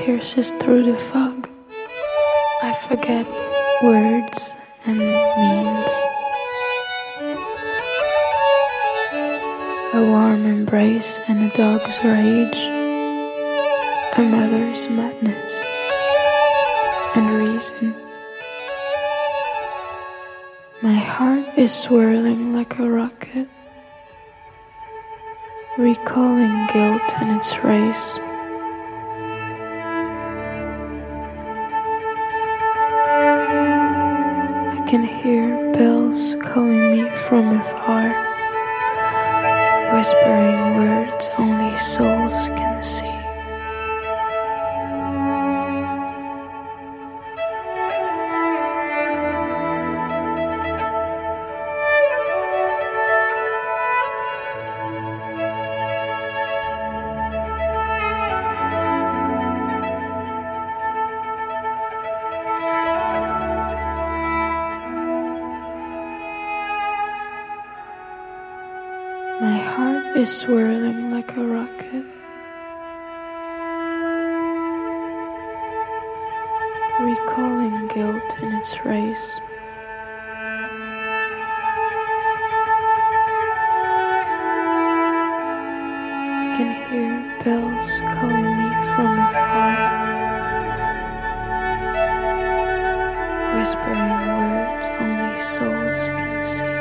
pierces through the fog. I forget words and means. A warm embrace and a dog's rage, a mother's madness and reason. My heart is swirling like a rocket, recalling guilt and its race. I can hear bells calling me from afar, whispering words only souls can see. My heart is swirling like a rocket, recalling guilt in its race. I can hear bells calling me from afar, whispering words only souls can see.